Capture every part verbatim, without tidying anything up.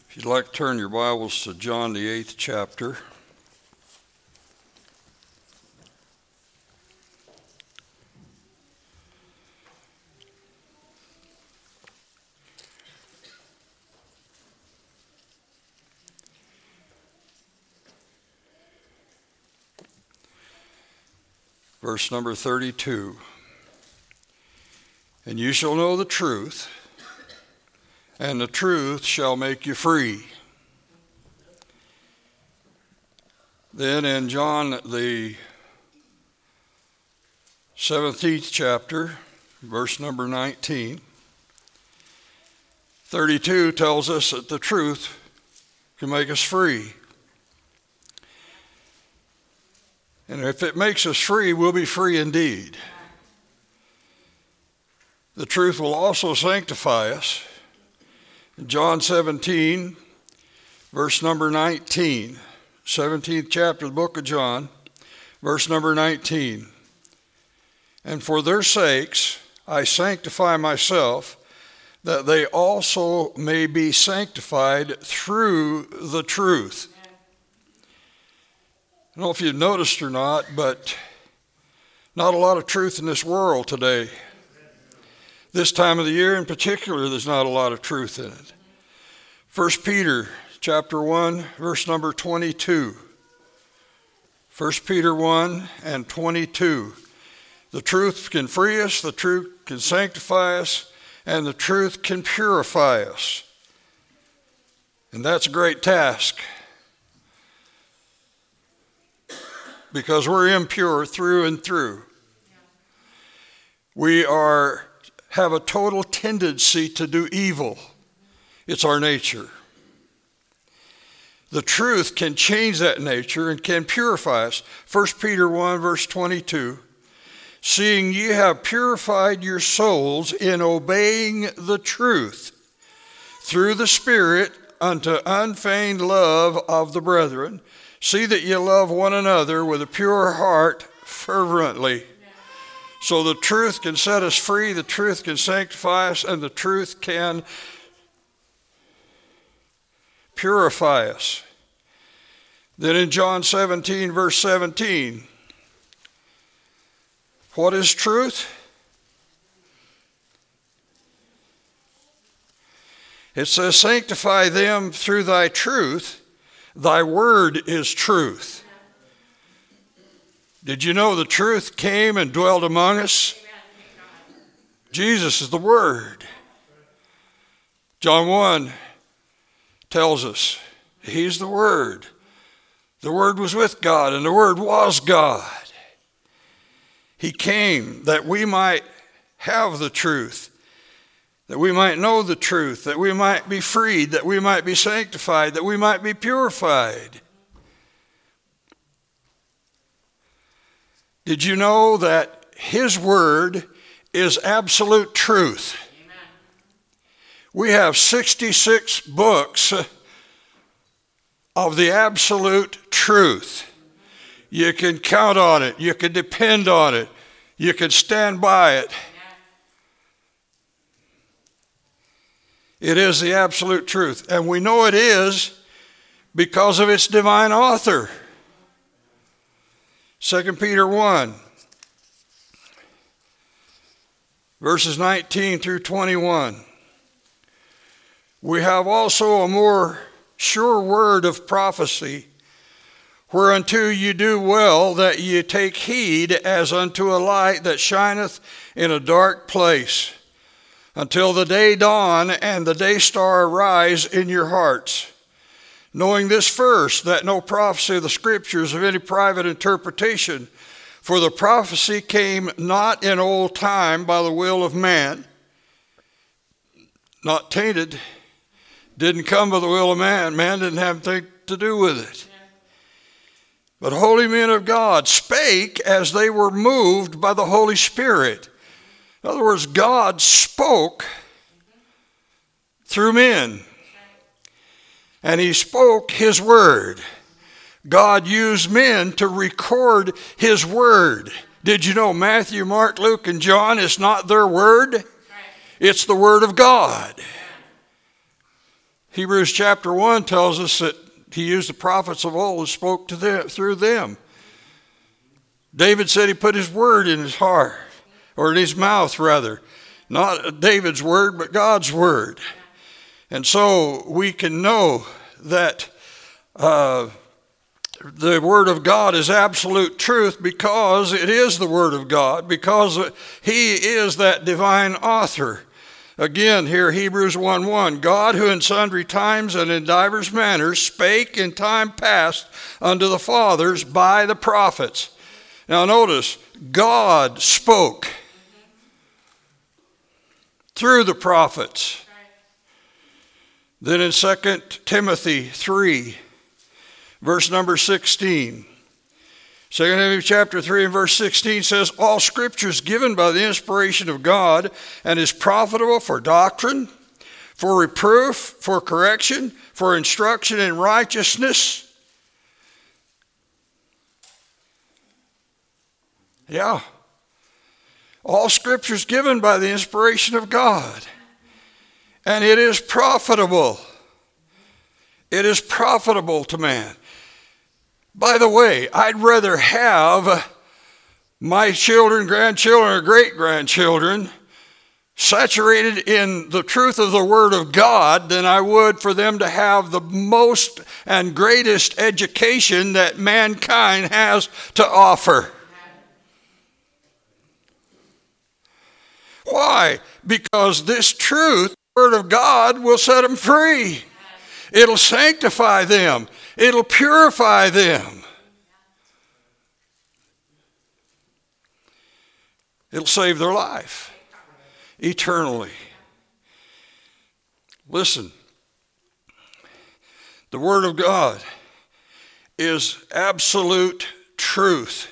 If you'd like to turn your Bibles to John, the eighth chapter. Verse number thirty-two. And you shall know the truth, and the truth shall make you free. Then in John, the seventeenth chapter, verse number nineteen, thirty-two tells us that the truth can make us free. And if it makes us free, we'll be free indeed. The truth will also sanctify us. John seventeen, verse number nineteen, seventeenth chapter of the book of John, verse number nineteen. And for their sakes I sanctify myself, that they also may be sanctified through the truth. I don't know if you've noticed or not, but not a lot of truth in this world today. This time of the year in particular, there's not a lot of truth in it. First Peter chapter one, verse number twenty-two. First Peter one and twenty-two. The truth can free us, the truth can sanctify us, and the truth can purify us. And that's a great task, because we're impure through and through. We are have a total tendency to do evil. It's our nature. The truth can change that nature and can purify us. First Peter one, verse twenty-two. Seeing ye have purified your souls in obeying the truth through the Spirit unto unfeigned love of the brethren, see that ye love one another with a pure heart fervently. So the truth can set us free, the truth can sanctify us, and the truth can purify us. Then in John seventeen, verse seventeen, what is truth? It says, sanctify them through thy truth. Thy word is truth. Did you know the truth came and dwelt among us? Jesus is the Word. John one tells us He's the Word. The Word was with God, and the Word was God. He came that we might have the truth, that we might know the truth, that we might be freed, that we might be sanctified, that we might be purified. Did you know that His Word is absolute truth? Amen. We have sixty-six books of the absolute truth. You can count on it. You can depend on it. You can stand by it. It is the absolute truth. And we know it is because of its divine author. Second Peter one, verses nineteen through twenty-one. We have also a more sure word of prophecy, whereunto you do well that ye take heed as unto a light that shineth in a dark place, until the day dawn and the day star arise in your hearts. Knowing this first, that no prophecy of the Scriptures of any private interpretation, for the prophecy came not in old time by the will of man, not tainted, didn't come by the will of man. Man didn't have anything to do with it. But holy men of God spake as they were moved by the Holy Spirit. In other words, God spoke through men. And He spoke His word. God used men to record His word. Did you know Matthew, Mark, Luke, and John is not their word? It's the word of God. Hebrews chapter one tells us that he used the prophets of old and spoke to them through them. David said he put his word in his heart, or in his mouth rather. Not David's word, but God's word. And so we can know that uh, the word of God is absolute truth because it is the word of God, because he is that divine author. Again, here Hebrews one one, God who in sundry times and in divers manners spake in time past unto the fathers by the prophets. Now notice, God spoke through the prophets. Then in Second Timothy three, verse number sixteen, Second Timothy chapter three and verse sixteen says, all scripture is given by the inspiration of God and is profitable for doctrine, for reproof, for correction, for instruction in righteousness. Yeah. All scripture is given by the inspiration of God. And it is profitable. It is profitable to man. By the way, I'd rather have my children, grandchildren, or great-grandchildren saturated in the truth of the Word of God than I would for them to have the most and greatest education that mankind has to offer. Why? Because this truth, the Word of God, will set them free. It'll sanctify them. It'll purify them. It'll save their life eternally. Listen, the Word of God is absolute truth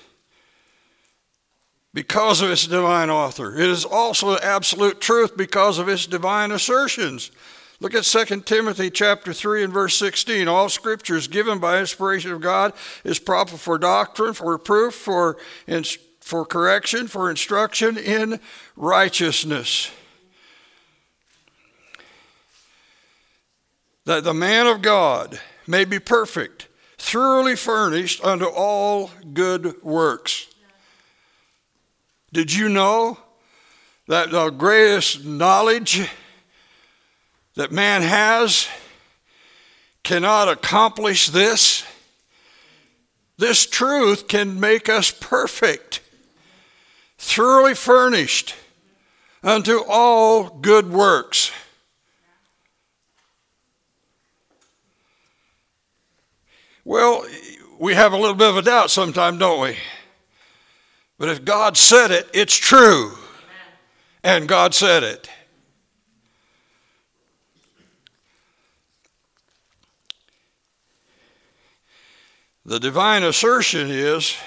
because of its divine author. It is also absolute truth because of its divine assertions. Look at Second Timothy chapter three and verse sixteen. All scripture is given by inspiration of God, is proper for doctrine, for reproof, for, for correction, for instruction in righteousness. That the man of God may be perfect, thoroughly furnished unto all good works. Did you know that the greatest knowledge that man has cannot accomplish this? This truth can make us perfect, thoroughly furnished unto all good works. Well, we have a little bit of a doubt sometimes, don't we? But if God said it, it's true. And God said it. The divine assertion is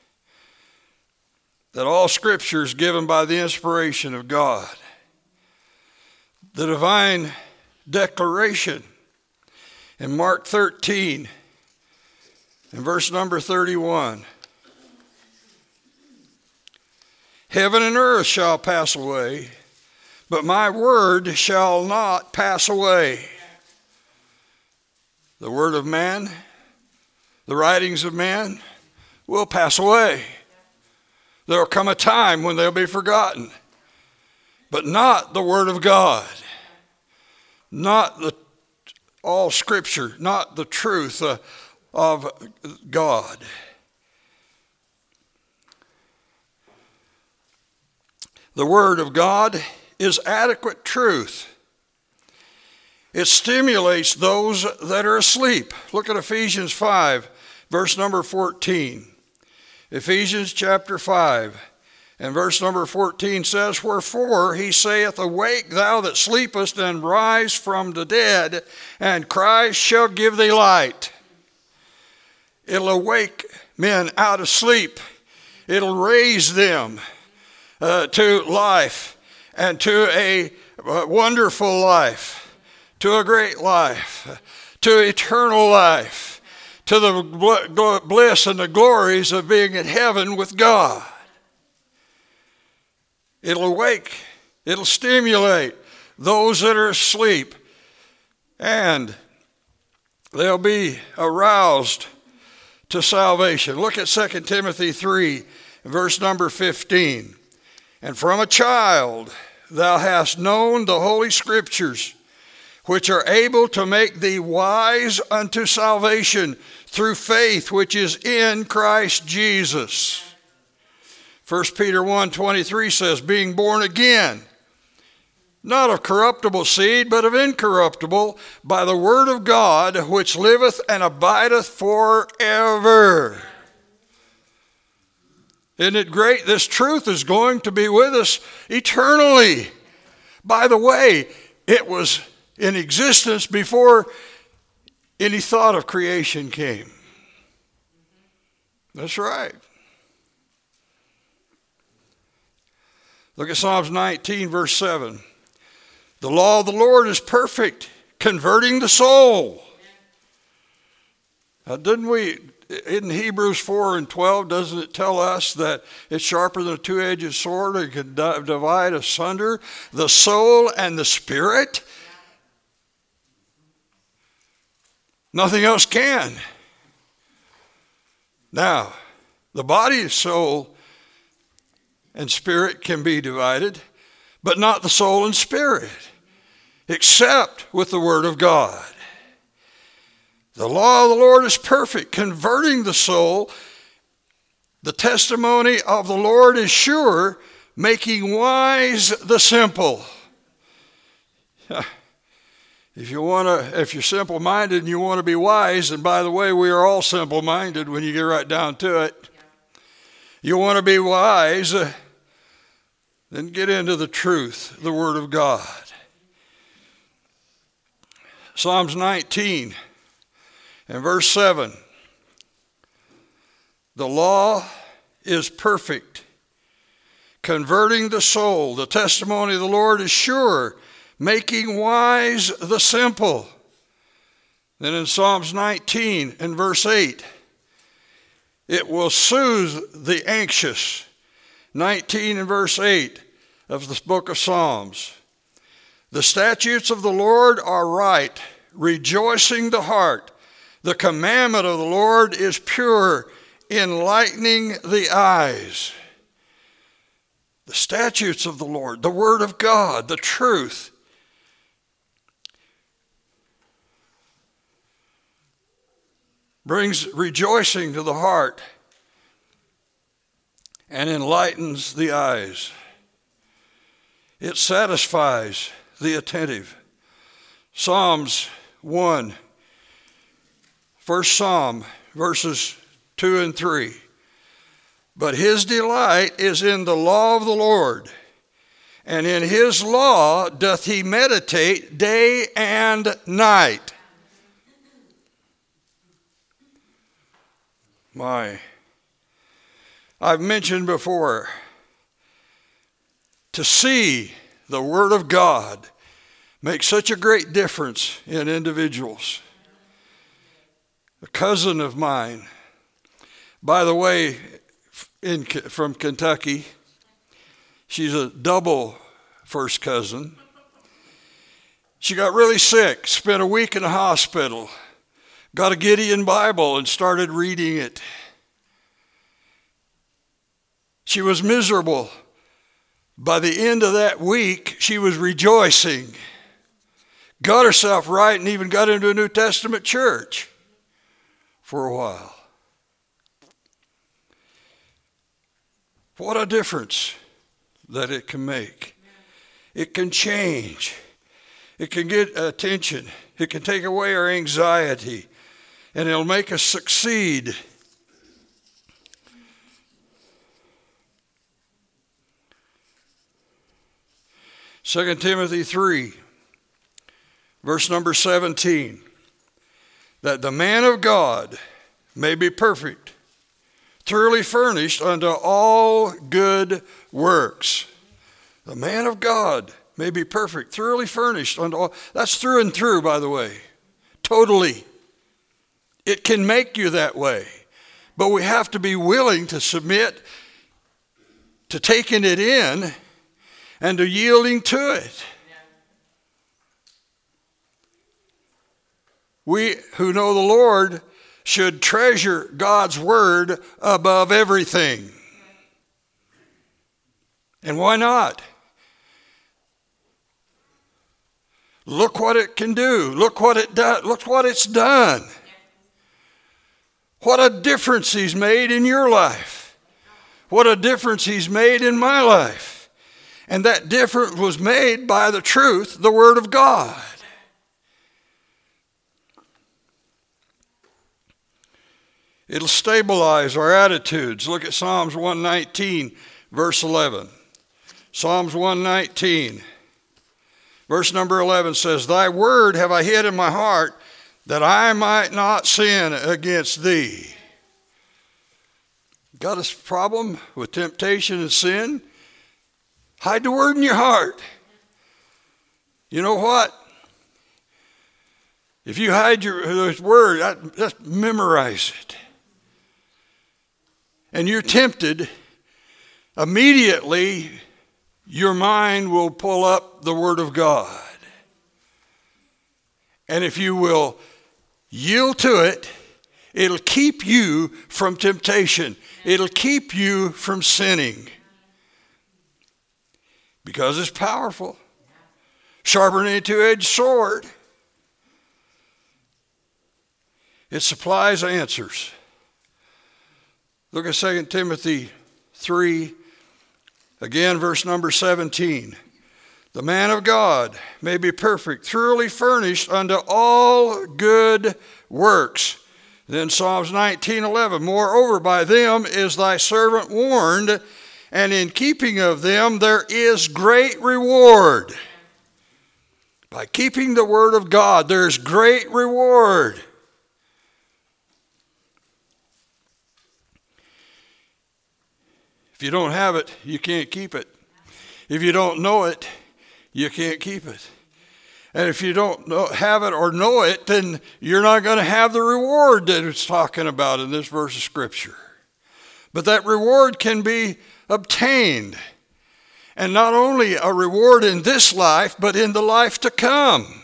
that all scripture is given by the inspiration of God. The divine declaration in Mark thirteen, in verse number thirty-one. Heaven and earth shall pass away, but my word shall not pass away. The word of man, the writings of man will pass away. There will come a time when they'll be forgotten, but not the word of God, not the all scripture, not the truth uh, of God. The Word of God is adequate truth. It stimulates those that are asleep. Look at Ephesians five, verse number fourteen. Ephesians chapter five and verse number fourteen says, wherefore he saith, awake thou that sleepest, and rise from the dead, and Christ shall give thee light. It'll awake men out of sleep. It'll raise them Uh, to life, and to a uh, wonderful life, to a great life, to eternal life, to the bl- bliss and the glories of being in heaven with God. It'll awake, it'll stimulate those that are asleep. and they'll be aroused to salvation. Look at Second Timothy three, verse number fifteen. And from a child thou hast known the holy scriptures, which are able to make thee wise unto salvation through faith which is in Christ Jesus. First Peter one twenty-three says, being born again, not of corruptible seed, but of incorruptible, by the word of God, which liveth and abideth forever. Isn't it great? This truth is going to be with us eternally. By the way, it was in existence before any thought of creation came. That's right. Look at Psalms nineteen, verse seven. The law of the Lord is perfect, converting the soul. Now, didn't we, in Hebrews four and twelve, doesn't it tell us that it's sharper than a two-edged sword and can divide asunder the soul and the spirit? Nothing else can. Now, the body, soul, and spirit can be divided, but not the soul and spirit, except with the word of God. The law of the Lord is perfect, converting the soul. The testimony of the Lord is sure, making wise the simple. If you want to, if you're simple-minded and you want to be wise, and by the way, we are all simple-minded when you get right down to it. You want to be wise, uh, then get into the truth, the Word of God. Psalms nineteen and verse seven. The law is perfect, converting the soul. The testimony of the Lord is sure, making wise the simple. Then in Psalms nineteen and verse eight, it will soothe the anxious. nineteen and verse eight of this book of Psalms. The statutes of the Lord are right, rejoicing the heart. The commandment of the Lord is pure, enlightening the eyes. The statutes of the Lord, the word of God, the truth. Brings rejoicing to the heart and enlightens the eyes. It satisfies the attentive. Psalms one, first Psalm, verses two and three. But his delight is in the law of the Lord, and in his law doth he meditate day and night. My, I've mentioned before, to see the Word of God makes such a great difference in individuals. A cousin of mine, by the way, in, from Kentucky, she's a double first cousin. She got really sick, spent a week in the hospital, got a Gideon Bible and started reading it. She was miserable. By the end of that week, she was rejoicing. Got herself right and even got into a New Testament church for a while. What a difference that it can make. It can change. It can get attention. It can take away our anxiety. And it'll make us succeed. Second Timothy three, verse number seventeen. That the man of God may be perfect, thoroughly furnished unto all good works. The man of God may be perfect, thoroughly furnished unto all. That's through and through, by the way. Totally. It can make you that way. But we have to be willing to submit to taking it in and to yielding to it. we who know the Lord should treasure God's word above everything. And why not? Look what it can do. Look what it does. Look what it's done. What a difference he's made in your life. What a difference he's made in my life. And that difference was made by the truth, the Word of God. It'll stabilize our attitudes. Look at Psalms one nineteen, verse eleven. Psalms one nineteen, verse number eleven says, Thy word have I hid in my heart, that I might not sin against thee. Got a problem with temptation and sin? Hide the word in your heart. You know what? If you hide your word, just memorize it. And you're tempted, immediately your mind will pull up the Word of God. And if you will yield to it, it'll keep you from temptation. It'll keep you from sinning. Because it's powerful. Sharper than a two-edged sword. It supplies answers. Look at Second Timothy three, again, verse number seventeen. The man of God may be perfect, thoroughly furnished unto all good works. Then Psalms nineteen eleven, moreover, by them is thy servant warned, and in keeping of them there is great reward. By keeping the word of God, there's great reward. If you don't have it, you can't keep it. If you don't know it, you can't keep it. And if you don't know, have it or know it, then you're not going to have the reward that it's talking about in this verse of Scripture. But that reward can be obtained. And not only a reward in this life, but in the life to come.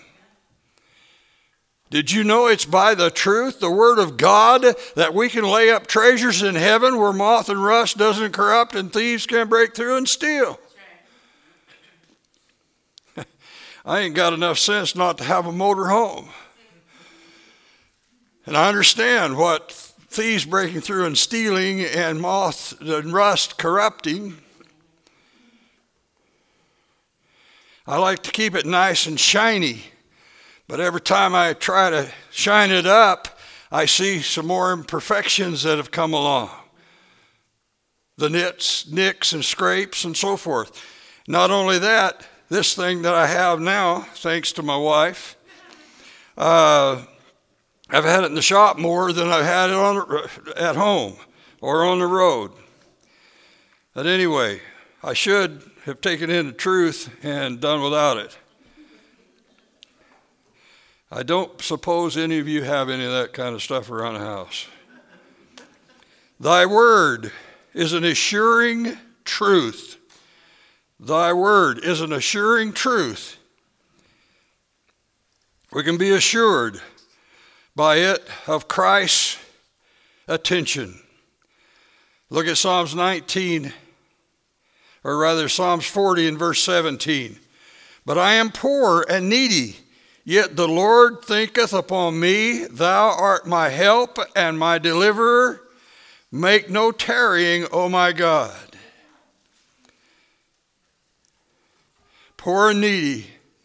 Did you know it's by the truth, the Word of God, that we can lay up treasures in heaven where moth and rust doesn't corrupt and thieves can't break through and steal? Right. I ain't got enough sense not to have a motor home. And I understand what thieves breaking through and stealing and moth and rust corrupting. I like to keep it nice and shiny. But every time I try to shine it up, I see some more imperfections that have come along. The nits, nicks, and scrapes, and so forth. Not only that, this thing that I have now, thanks to my wife, uh, I've had it in the shop more than I've had it on, at home or on the road. But anyway, I should have taken in the truth and done without it. I don't suppose any of you have any of that kind of stuff around the house. Thy word is an assuring truth. Thy word is an assuring truth. We can be assured by it of Christ's attention. Look at Psalms nineteen, or rather Psalms forty and verse seventeen. But I am poor and needy, yet the Lord thinketh upon me. Thou art my help and my deliverer. Make no tarrying, O my God. Poor and needy,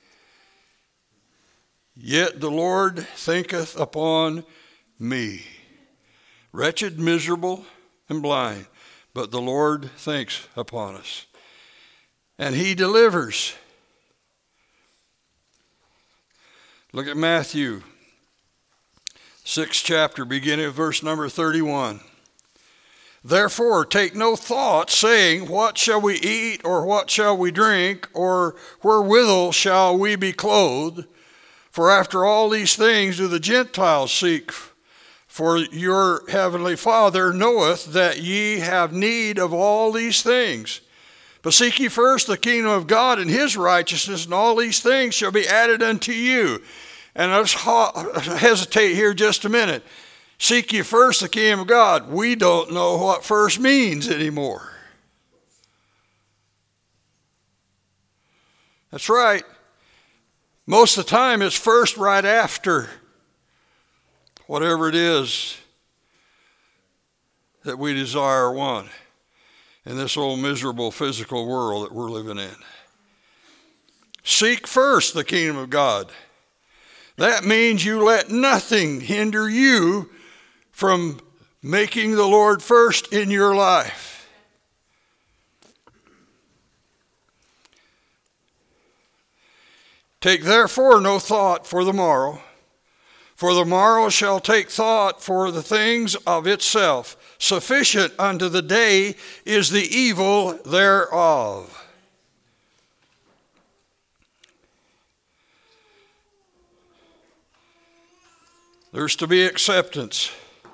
yet the Lord thinketh upon me. Wretched, miserable, and blind, but the Lord thinks upon us. And he delivers. Look at Matthew, sixth chapter, beginning of verse number thirty-one. Therefore, take no thought, saying, what shall we eat, or what shall we drink, or wherewithal shall we be clothed? For after all these things do the Gentiles seek. For your heavenly Father knoweth that ye have need of all these things. But seek ye first the kingdom of God and his righteousness, and all these things shall be added unto you. And let's hesitate here just a minute. Seek ye first the kingdom of God. We don't know what first means anymore. That's right. Most of the time it's first right after whatever it is that we desire or want in this old miserable physical world that we're living in. Seek first the kingdom of God. That means you let nothing hinder you from making the Lord first in your life. Take therefore no thought for the morrow, for the morrow shall take thought for the things of itself. Sufficient unto the day is the evil thereof. There's to be acceptance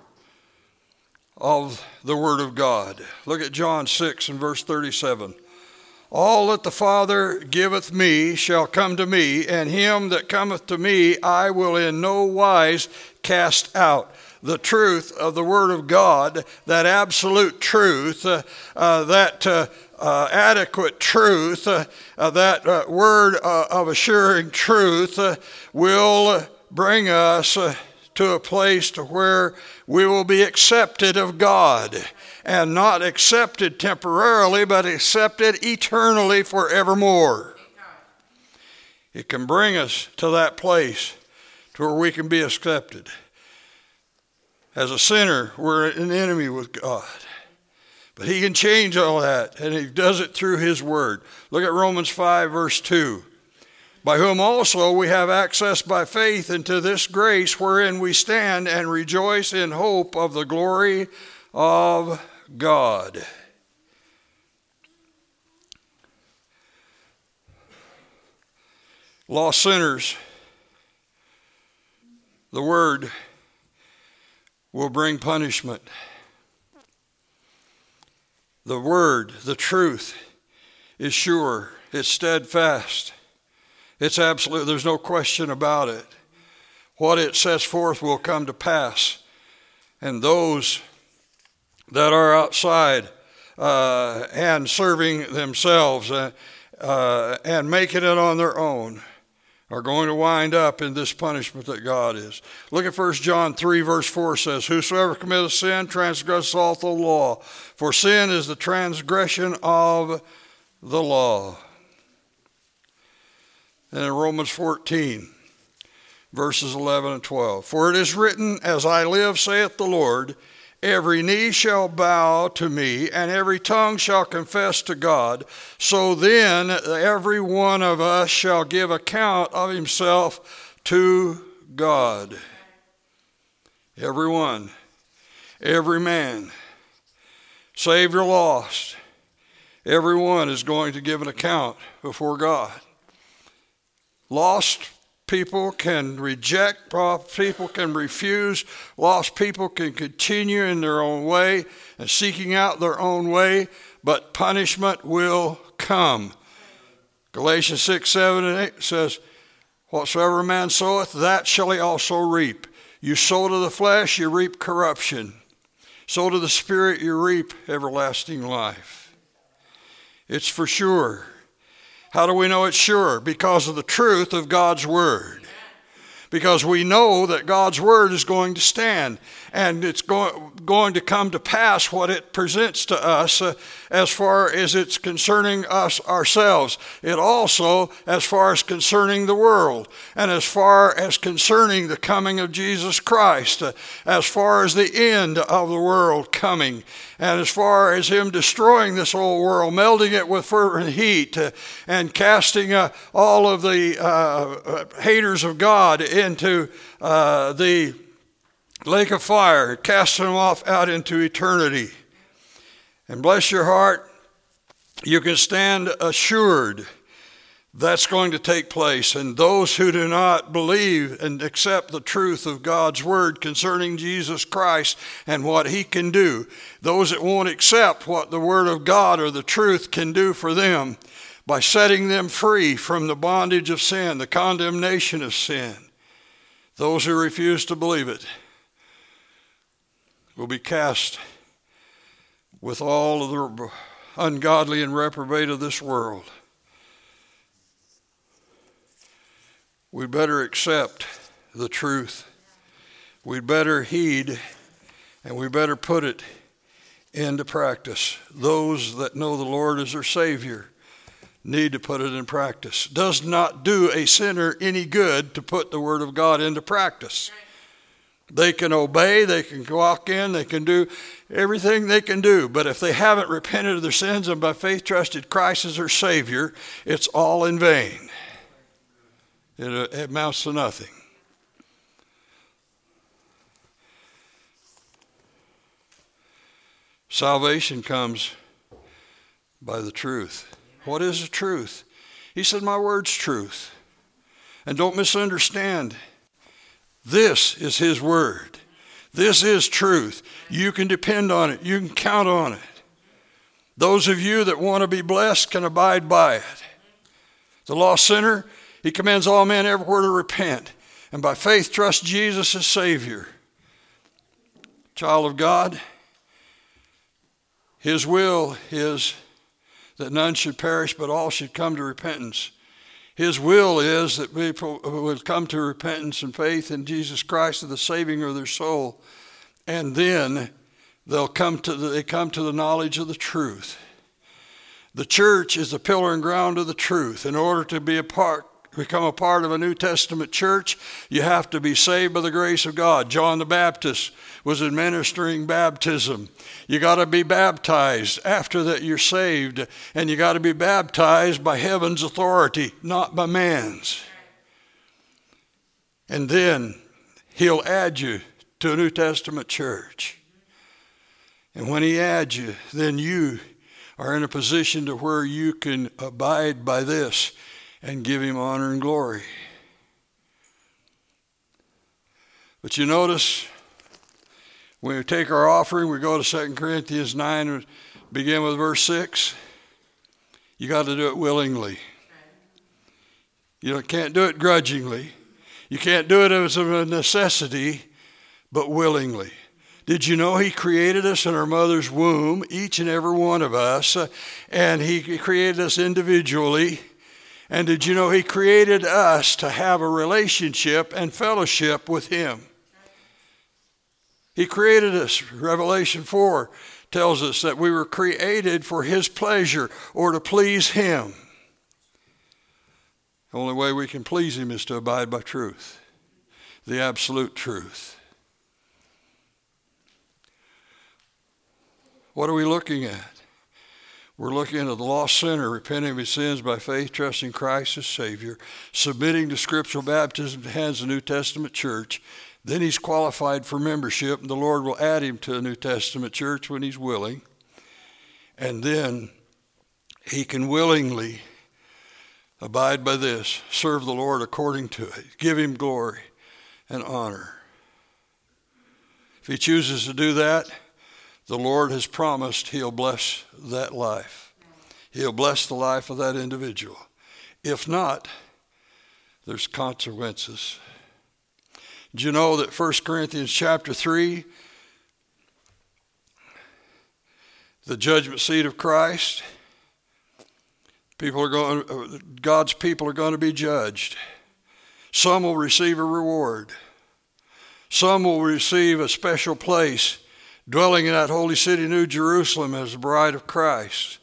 of the Word of God. Look at John six and verse thirty-seven. All that the Father giveth me shall come to me, and him that cometh to me I will in no wise cast out. The truth of the Word of God, that absolute truth, uh, uh, that uh, uh, adequate truth, uh, uh, that uh, word uh, of assuring truth uh, will bring us uh, to a place to where we will be accepted of God, and not accepted temporarily, but accepted eternally forevermore. It can bring us to that place to where we can be accepted. As a sinner, we're an enemy with God. But he can change all that, and he does it through his word. Look at Romans five, verse two. By whom also we have access by faith into this grace wherein we stand and rejoice in hope of the glory of God. Lost sinners, the word will bring punishment. The word, the truth, is sure. It's steadfast. It's absolute. There's no question about it. What it sets forth will come to pass. And those that are outside uh, and serving themselves uh, uh, and making it on their own are going to wind up in this punishment that God is. Look at First John three, verse four says, whosoever committeth sin transgresseth also the law, for sin is the transgression of the law. And in Romans fourteen, verses eleven and twelve, for it is written, as I live, saith the Lord, every knee shall bow to me, and every tongue shall confess to God. So then every one of us shall give account of himself to God. Every one, every man, saved or lost, every one is going to give an account before God. Lost people can reject, people can refuse, lost people can continue in their own way and seeking out their own way, but punishment will come. Galatians six, seven, and eight says, whatsoever a man soweth, that shall he also reap. You sow to the flesh, you reap corruption. Sow to the Spirit, you reap everlasting life. It's for sure. How do we know it's sure? Because of the truth of God's Word. Because we know that God's Word is going to stand, and it's go- going to come to pass what it presents to us uh, as far as it's concerning us ourselves. It also as far as concerning the world, and as far as concerning the coming of Jesus Christ, uh, as far as the end of the world coming, and as far as him destroying this old world, melting it with fervent heat, uh, and casting uh, all of the uh, haters of God into uh, the lake of fire, casting them off out into eternity. And bless your heart, you can stand assured that's going to take place. And those who do not believe and accept the truth of God's Word concerning Jesus Christ and what he can do, those that won't accept what the Word of God or the truth can do for them by setting them free from the bondage of sin, the condemnation of sin, Those who refuse to believe it will be cast with all of the ungodly and reprobate of this world. We better accept the truth. We'd better heed, and we better put it into practice. Those that know the Lord as their Savior need to put it in practice. Does not do a sinner any good to put the Word of God into practice. They can obey, they can walk in, they can do everything they can do. But if they haven't repented of their sins and by faith trusted Christ as their Savior, it's all in vain. It, it amounts to nothing. Salvation comes by the truth. What is the truth? He said, my word's truth. And don't misunderstand. This is his word. This is truth. You can depend on it. You can count on it. Those of you that want to be blessed can abide by it. The lost sinner, he commands all men everywhere to repent, and by faith trust Jesus as Savior. Child of God, his will is that none should perish, but all should come to repentance. His will is that people would come to repentance and faith in Jesus Christ as the saving of their soul, and then they'll come to the, they come to the knowledge of the truth. The church is the pillar and ground of the truth. In order to be a part become a part of a New Testament church, you have to be saved by the grace of God. John the Baptist was administering baptism. You got to be baptized. After that, you're saved, and you got to be baptized by heaven's authority, not by man's. And then he'll add you to a New Testament church. And when he adds you, then you are in a position to where you can abide by this and give him honor and glory. But you notice, when we take our offering, we go to Second Corinthians nine and begin with verse six. You got to do it willingly. You can't do it grudgingly. You can't do it as a necessity, but willingly. Did you know he created us in our mother's womb, each and every one of us, and he created us individually? And did you know he created us to have a relationship and fellowship with him? He created us. Revelation four tells us that we were created for his pleasure or to please him. The only way we can please him is to abide by truth, the absolute truth. What are we looking at? We're looking at the lost sinner repenting of his sins by faith, trusting Christ as Savior, submitting to scriptural baptism to the hands of the New Testament church. Then he's qualified for membership, and the Lord will add him to a New Testament church when he's willing. And then he can willingly abide by this, serve the Lord according to it, give him glory and honor. If he chooses to do that, the Lord has promised he'll bless that life. He'll bless the life of that individual. If not, there's consequences. Do you know that First Corinthians chapter three, the judgment seat of Christ, people are going, God's people are going to be judged. Some will receive a reward. Some will receive a special place, dwelling in that holy city, New Jerusalem, as the bride of Christ.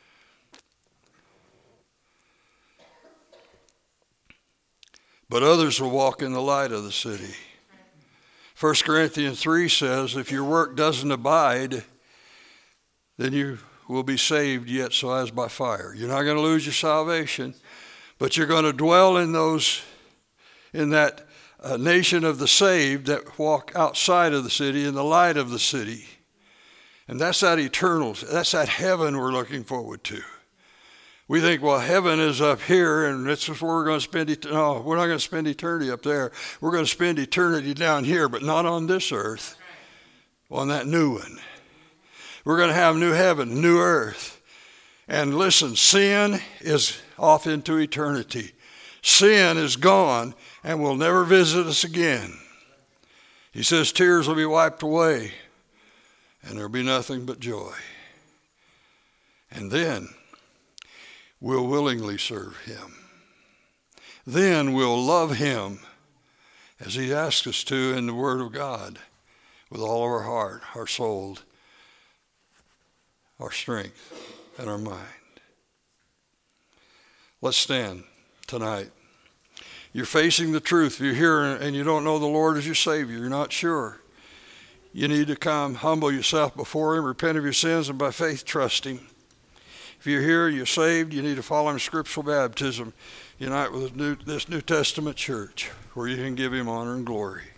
But others will walk in the light of the city. First Corinthians three says, if your work doesn't abide, then you will be saved yet so as by fire. You're not going to lose your salvation, but you're going to dwell in those, in that uh, nation of the saved that walk outside of the city in the light of the city. And that's that eternal, that's that heaven we're looking forward to. We think, well, heaven is up here, and this is where we're going to spend eternity. No, we're not going to spend eternity up there. We're going to spend eternity down here, but not on this earth, on that new one. We're going to have new heaven, new earth. And listen, sin is off into eternity. Sin is gone, and will never visit us again. He says tears will be wiped away and there'll be nothing but joy. And then we'll willingly serve him. Then we'll love him as he asks us to in the Word of God with all of our heart, our soul, our strength, and our mind. Let's stand tonight. You're facing the truth. If you're here and you don't know the Lord as your Savior, you're not sure. You need to come, humble yourself before him, repent of your sins, and by faith trust him. If you're here, you're saved, you need to follow him in scriptural baptism. Unite with this New, this New Testament church where you can give him honor and glory.